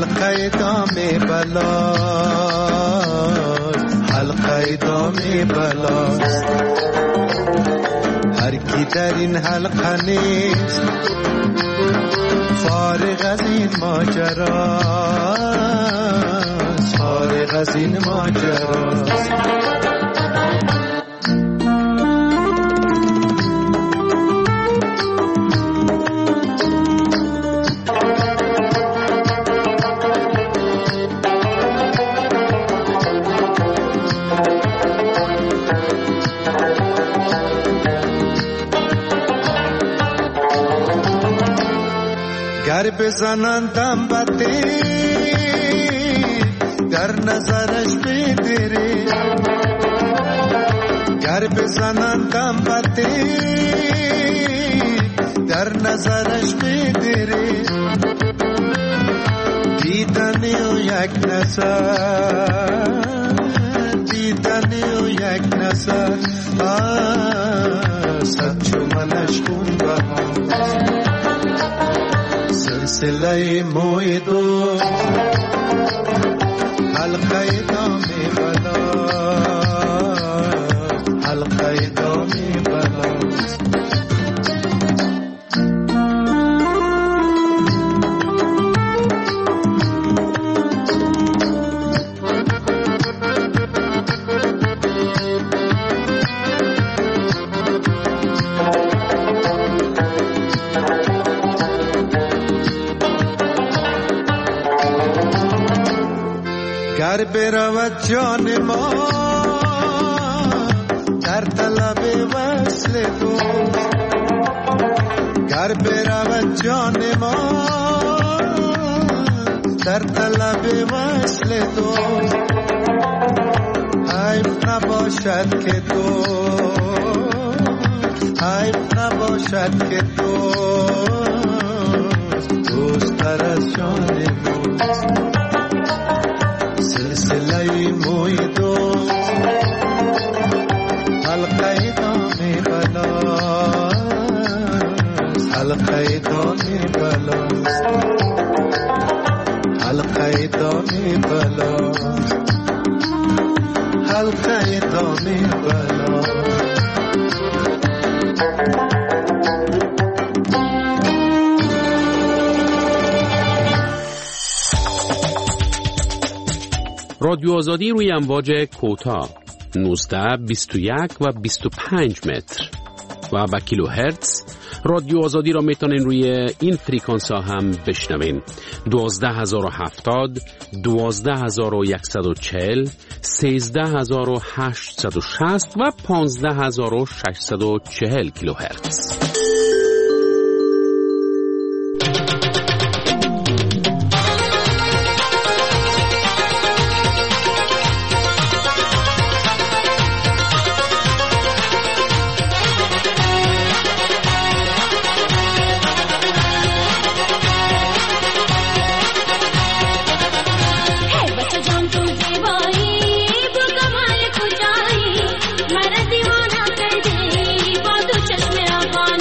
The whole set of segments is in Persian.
حلقه دام بلاست، حلقه دام بلاست. هر کی در این حلقه نیست فارغ از این ماجراست، فارغ از این ماجراست. گر بزنندم بطی در نظرش بدری، گر بزنندم بطی در نظرش بدری. دیدنی و یک نظر، دیدنی و یک نظر صد چو منش خون بهاست. سلسله موی دوست حلقه دام بلاست، حلقه دام بلاست. گر برود جان ما در طلب وصل تو، گر برود جان ما در طلب وصل تو. حیف نباشد که تو، حیف نباشد که تو دوست تر از جان ماست. سلسله موی دوست حلقه دام بلاست، حلقه دام بلاست، حلقه دام بلاست، حلقه دام بلاست. رادیو آزادی روی امواج کوتاه 19، 21 و 25 متر و با کیلو هرتز. رادیو آزادی را میتونین روی این فریکانس ها هم بشنوین: 12070، 12140، 13860 و 15640 کیلو هرتز. मर दीवाना कर दे वो तो चश्मे अफगान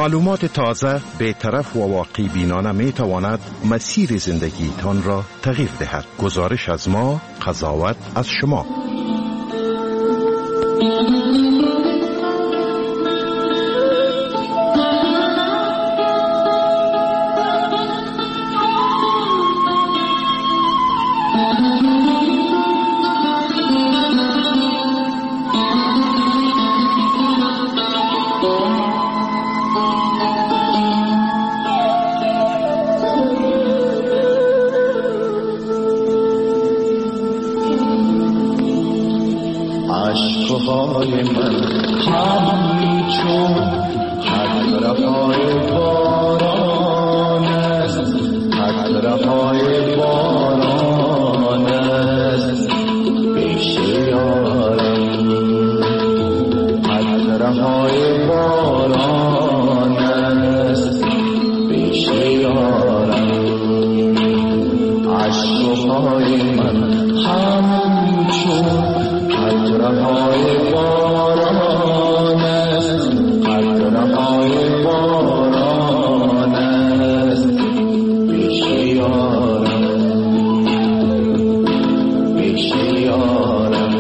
معلومات تازه بی‌طرف و واقعی بینانه می تواند مسیر زندگی تان را تغییر دهد. گزارش از ما، قضاوت از شما. عشقهای من همچون قطره‌های باران است، قطره‌های باران است پیش یارم، قطره‌های باران است پیش یارم. عشقهای من همچون قطره‌های باران است، قطره‌های باران است پیش یارم، پیش یارم.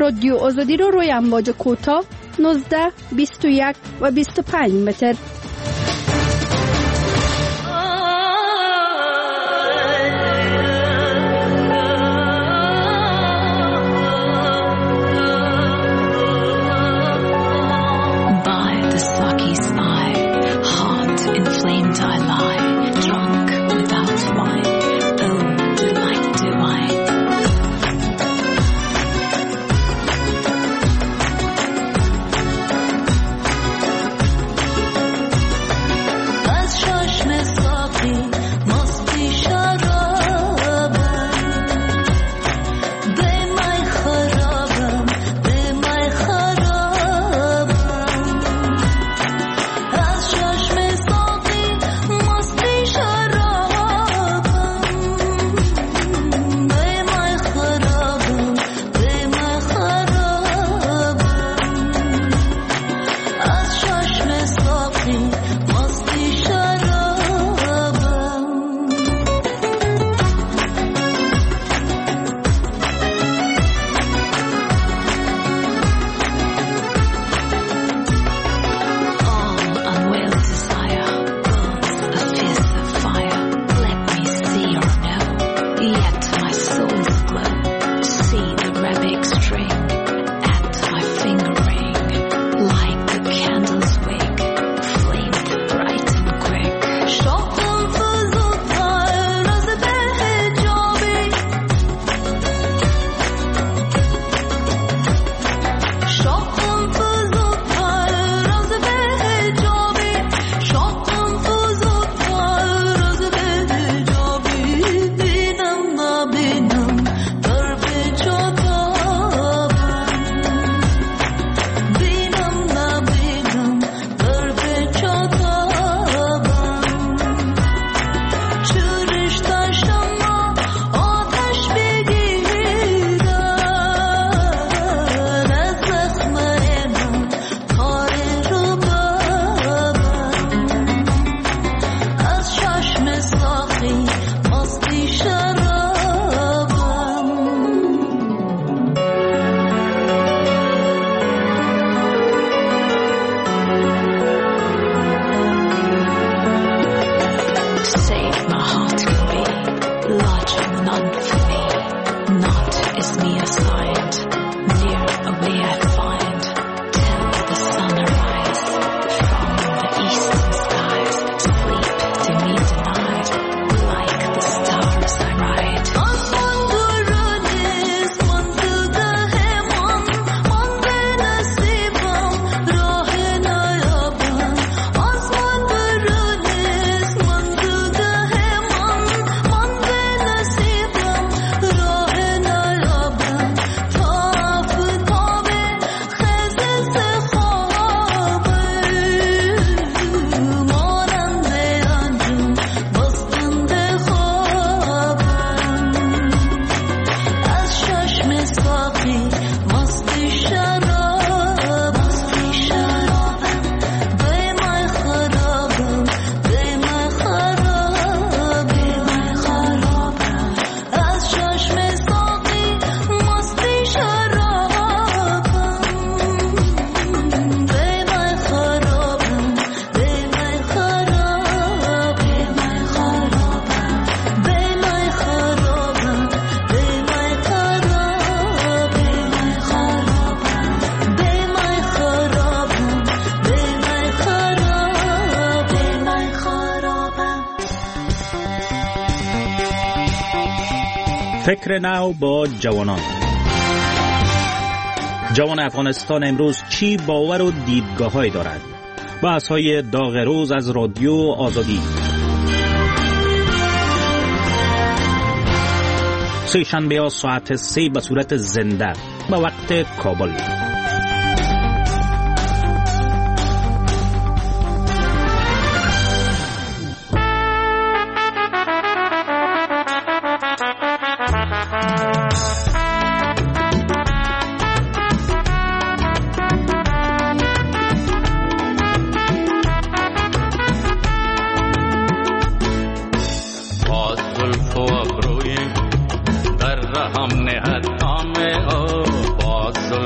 رادیو آزادی رو روی امواج کوتاه 19, 21 و 25 متر. فکر نو با جوانان. جوان افغانستان امروز چی باور و دیدگاه‌هایی دارد؟ بحث‌های داغ روز از رادیو آزادی. سه شنبه ساعت 3 به صورت زنده به وقت کابل. باز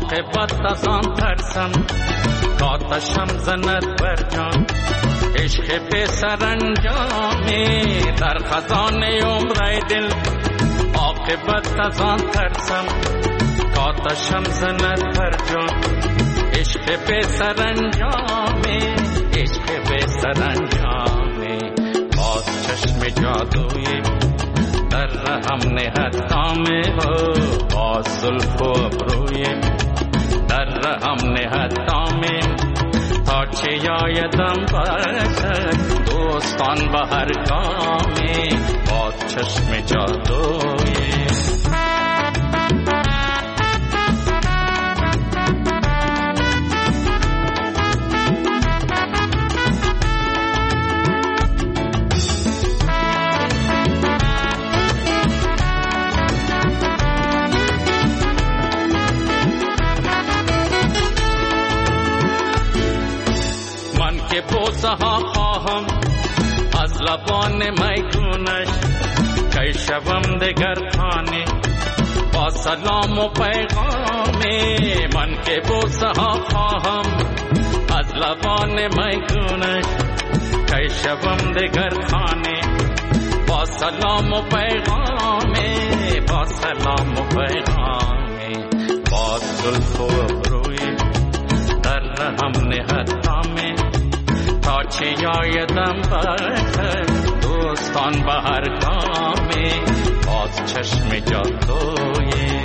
عاقبت از آن ترسم کاتشم زند بر جان عشق به سرانجامی در خزانه عمر دل عاقبت از آن ترسم کاتشم زند بر جان عشق به سرانجامی عشق به سرانجامی باز چشم جادویی در رحم نهد دامه باز زلف و ابروی در رحم نهد دامه تا چه یایدم برسد دوستان به هر گامی باز چشم جادویی بوسه ها خواهم از لبان میگونش که شوم دگر خانه با سلام و پیغامی من که بوسه ها خواهم از لبان میگونش که شوم دگر خانه با سلام و پیغامی با سلام و پیغامی با زلف و ابروی در رحم نهد دامه تا چه یایدم برسد دوستان به هر گامی باز چشم جادویی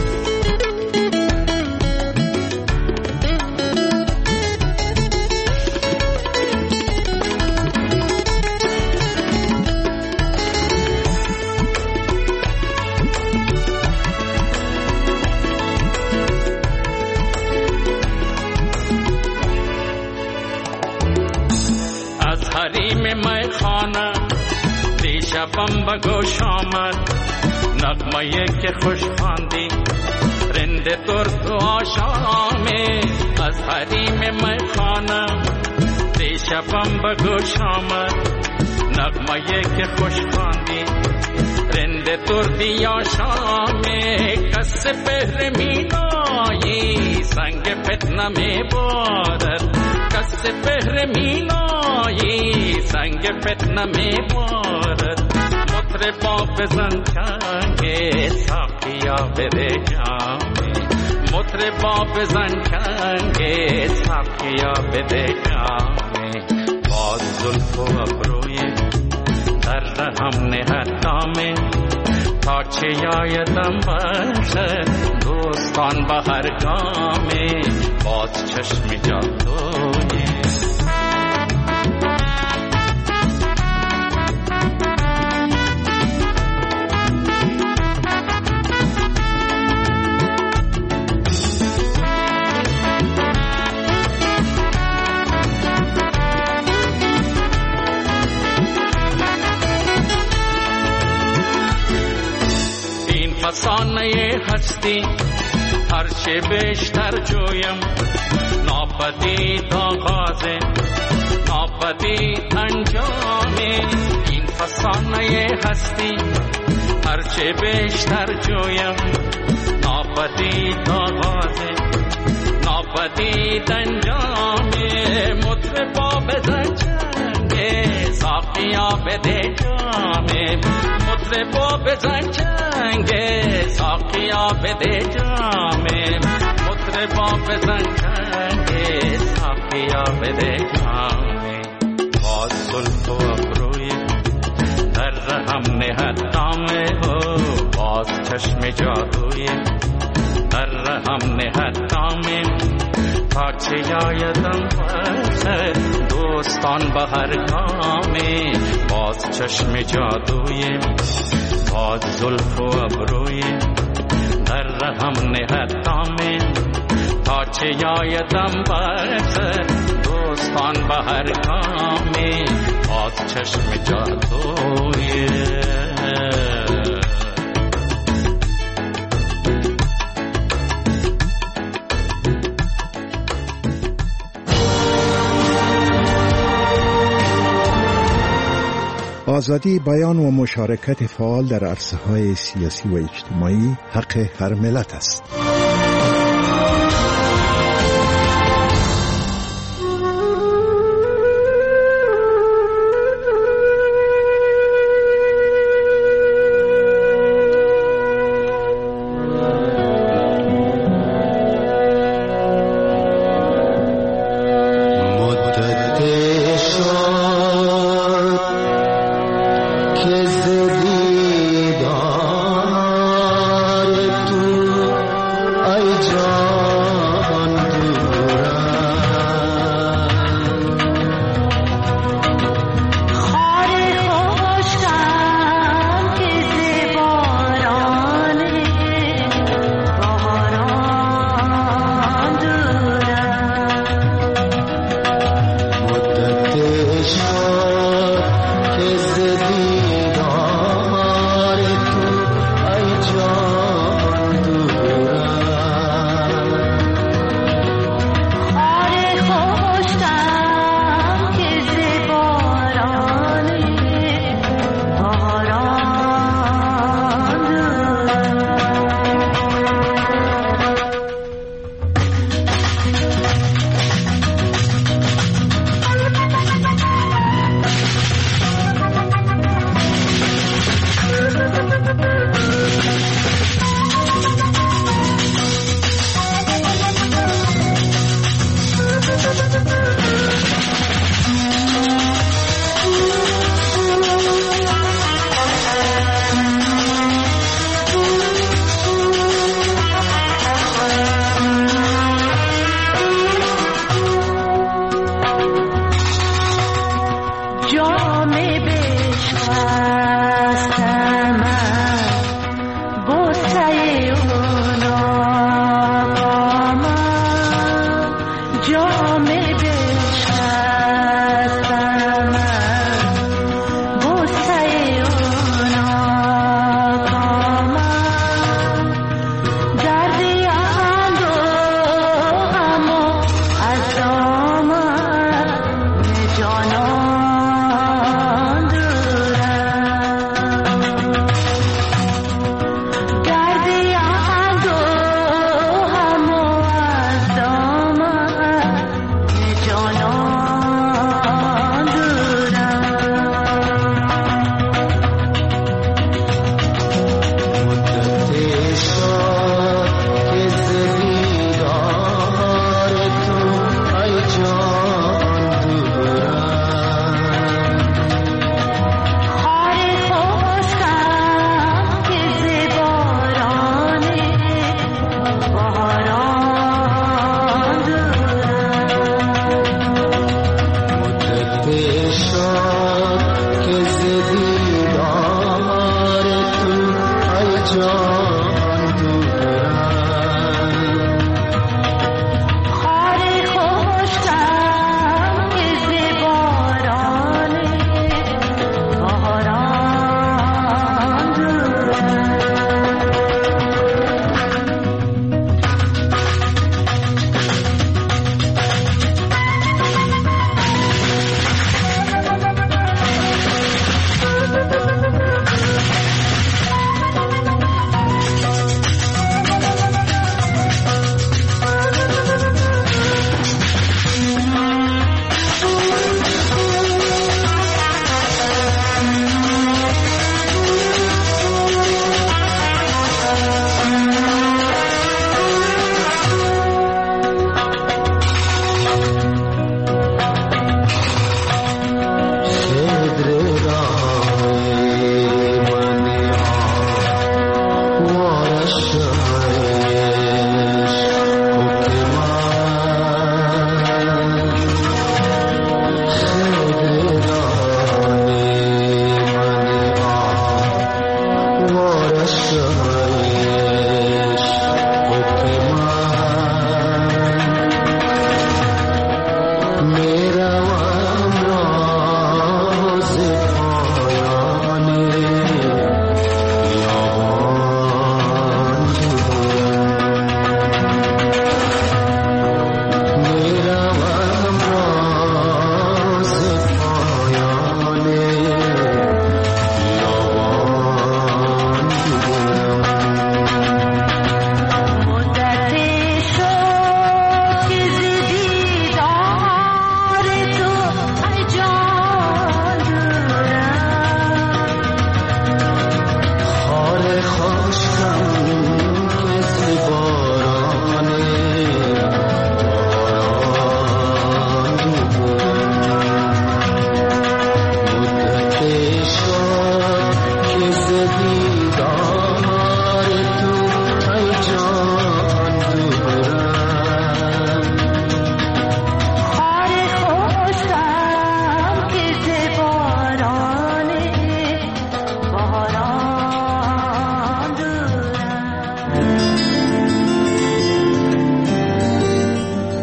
حریم میخانه دیشبم به گوش آمد نغمه که خوش خواندی رند درد و آشامی از حریم میخانه دیشبم به گوش آمد نغمه که خوش خواندی رند دردی آشامی کس بهر مینایی سنگ فتنه میبارد کس بهر مینایی سنگ فتنه میبارد مطربا بزن چنگ ساقیا بده جامی مطربا بزن چنگ ساقیا بده جامی باز زلف و ابروی در رحم نهد دامه تا چه یایدم برسد دوستان به هر گامی باز چشم جادویی فسانه هستی هرچه بیشتر جویم ناپدید آغاز ناپدید انجامی این فسانه هستی هرچه بیشتر جویم ناپدید آغاز ناپدید انجامی مطربا بزن چنگ ساقیا بده جامی مطربا بزن چنگ ساقیا بده جامی مطربا بزن چنگ ساقیا بده جامی باز زلف و ابروی در رحم نهد دامه باز چشم جادوی در رحم نهد دامه تا چه یایدم برسد دوستان به هر گامی باز چشم جادوی باز زلف و ابروی در رحم نهد دامه تا چه یایدم برسد دوستان به هر گامی باز چشم جادوی آزادی بیان و مشارکت فعال در عرصه‌های سیاسی و اجتماعی حق هر ملت است.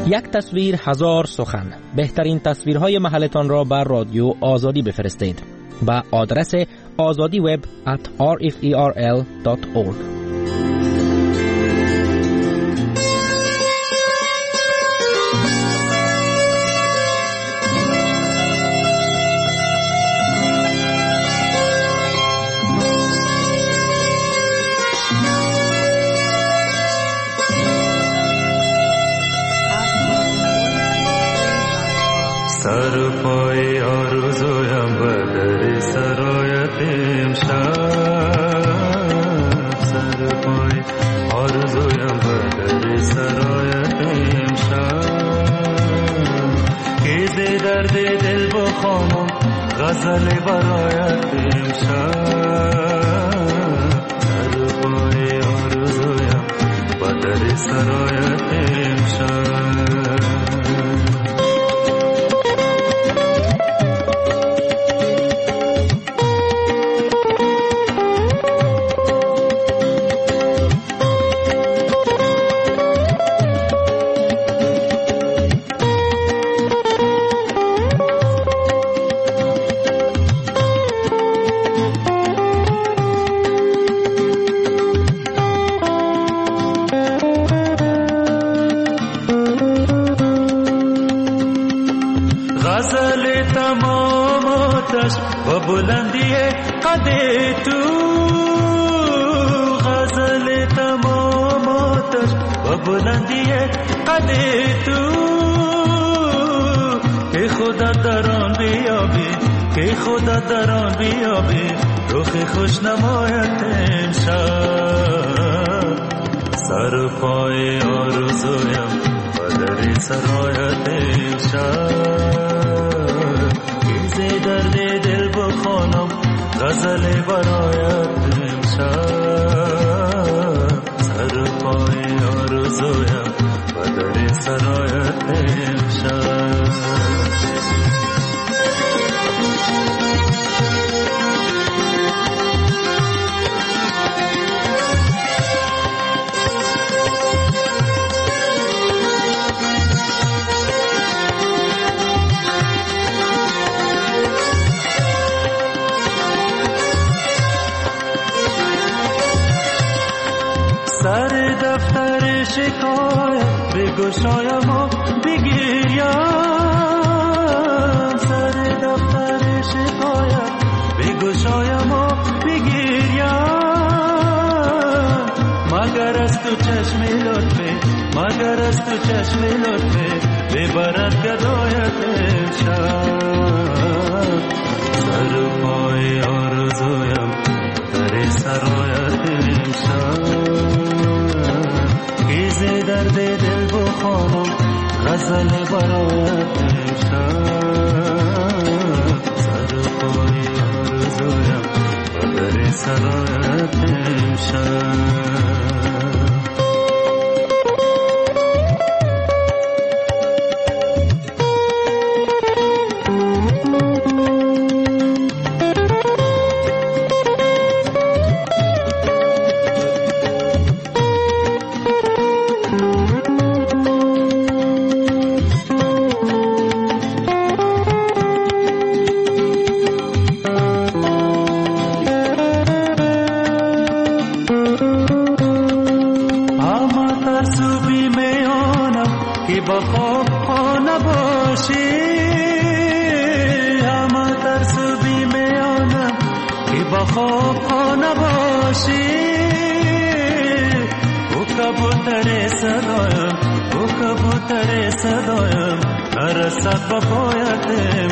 یک تصویر هزار سخن. بهترین تصویرهای محلتان را بر رادیو آزادی بفرستید به آدرس azadiweb@rferl.org. سر پای آرزویم بدر سرایت امشب، سر پای آرزویم بدر سرایت امشب، که ز درد دل بخوانم غزل برایت امشب، سر پای آرزویم بدر سرایت امشب. و بلندی قد تو، غزل تمام آتش و بلندی قد تو، که خدا در آن بیابی، که خدا در آن بیابی رخ خوش نمایت امشب، سر پای آرزویم و در سرایت امشب، درد دل بخوانم غزل برایت امشب، سر پای آرزویم و در سرایت امشب. سر دفتر شکایت بگشایم و بگیریم، سر دفتر شکایت بگشایم و بگیریم، مگر از تو چشم لطفه، مگر از تو چشم لطفه ببرد گدایت امشب، سر پای آرزویم در سرایت امشب، ز درد دل بخوانم غزل برایت امشب، سر پای آرزویم و در سرایت امشب. نرسد با پایت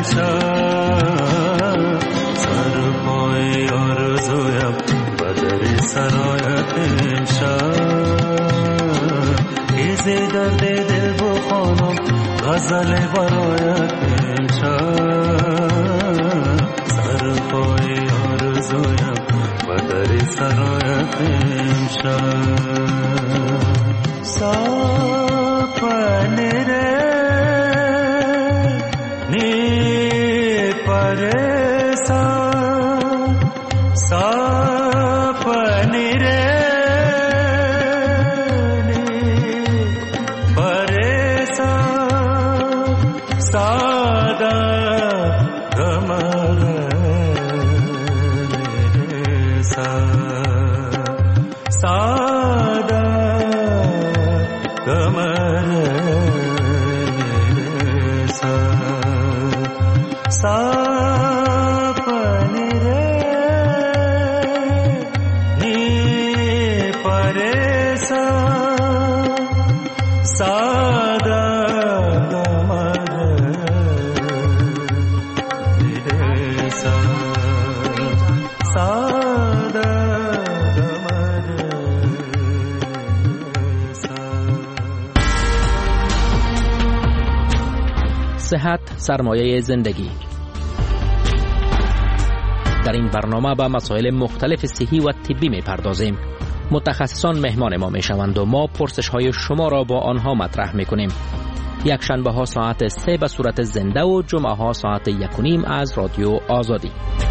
امشب، سر پای آرزویم و در سرایت امشب، که ز درد دل بخوانم غزل برایت امشب، سر پای آرزویم و در سرایت امشب. سپنه रे صحت سرمایه زندگی. در این برنامه به مسائل مختلف صحی و طبی می‌پردازیم. متخصصان مهمان ما میشوند و ما پرسش‌های شما را با آنها مطرح می‌کنیم. یک شنبه ها ساعت 3 به صورت زنده و جمعه ها ساعت 1:30 از رادیو آزادی.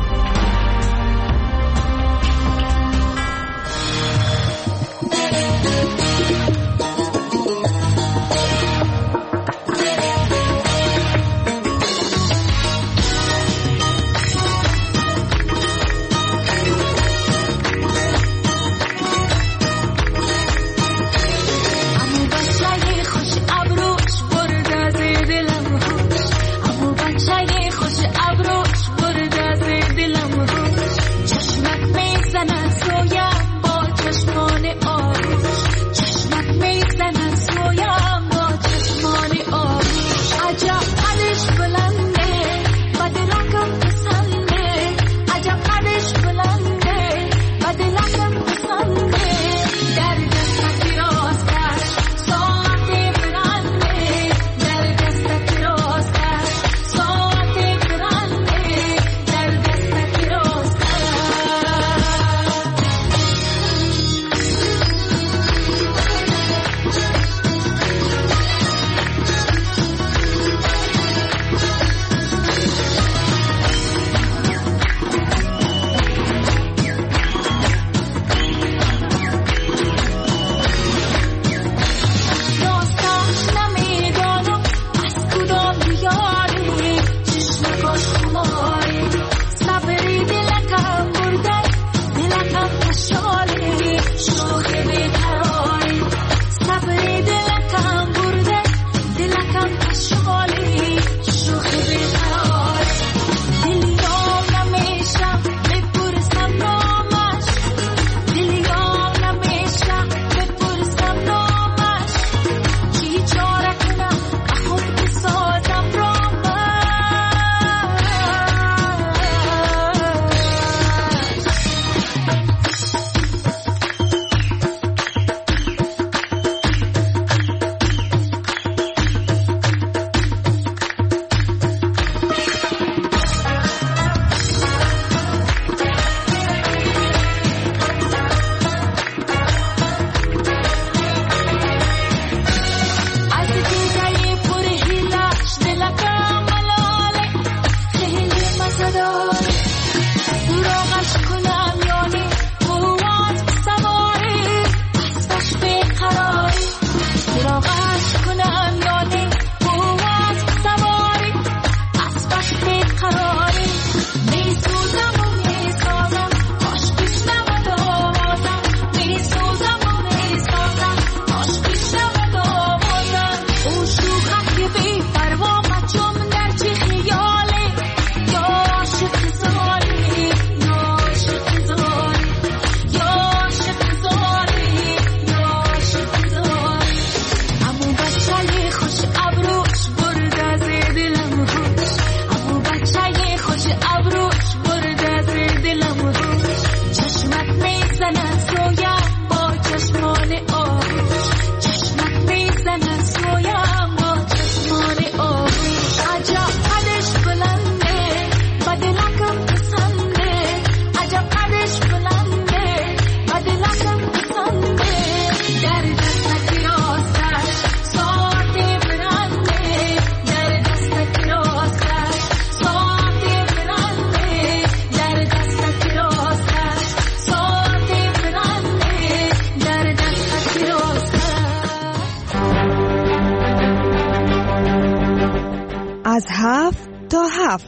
از 7 تا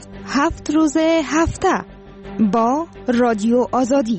7 روز هفته با رادیو آزادی.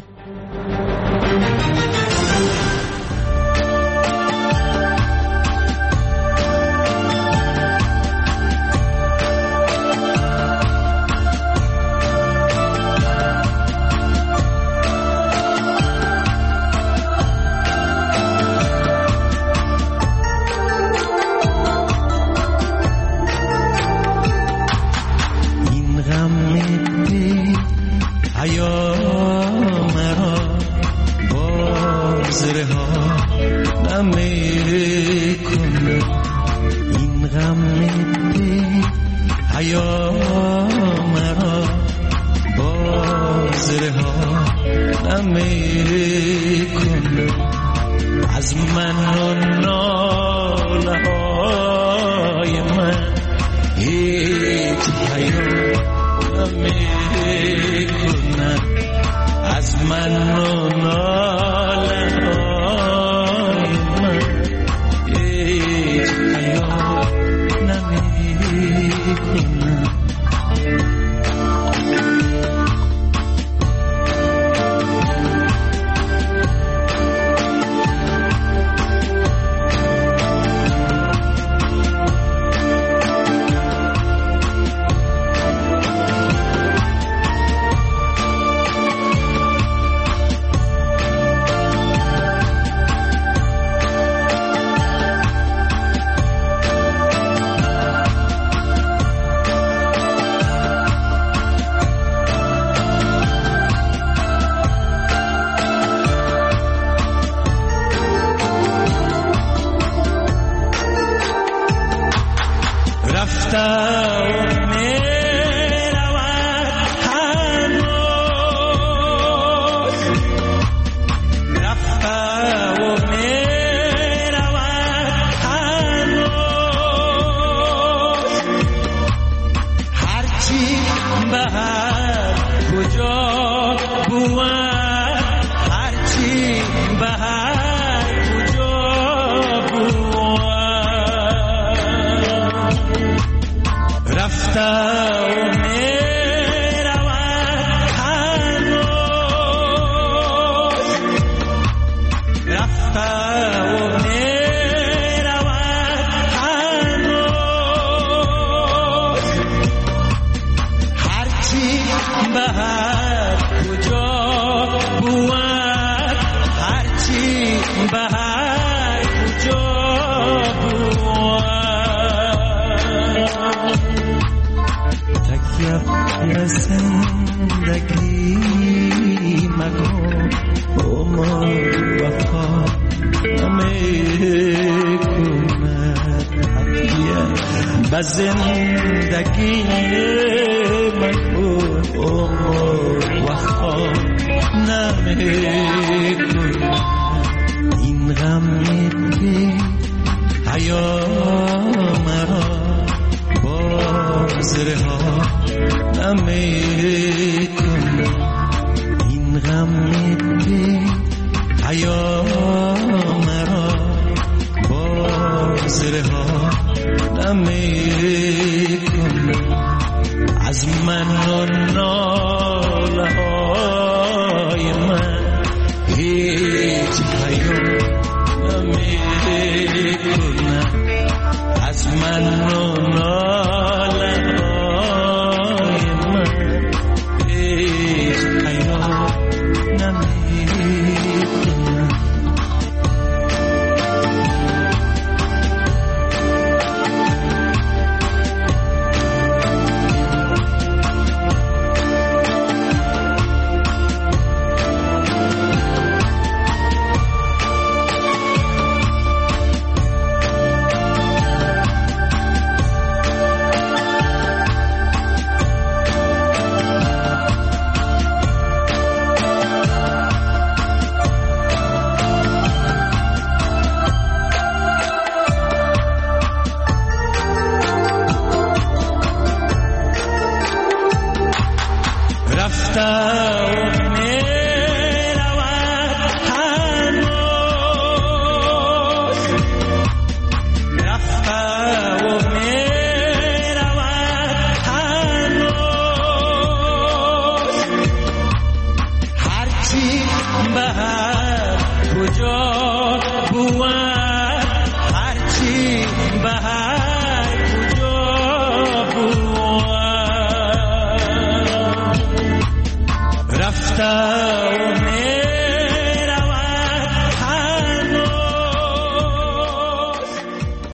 غم میدی حیا مرا باز رها نمیکنه از من و ناله های من هیچ حیا نمیکنه از من و ناله های من هیچ حیا نمیکنه زندگی من عمر وفا نمیکنه این غم میدی حیا مرا باز رها نمیکنه این غم میدی حیا مرا باز رها نمیکنه از من و ناله های من هیچ حیا نمیکنه از من و ناله های من هیچ حیا نمیکنه رفتم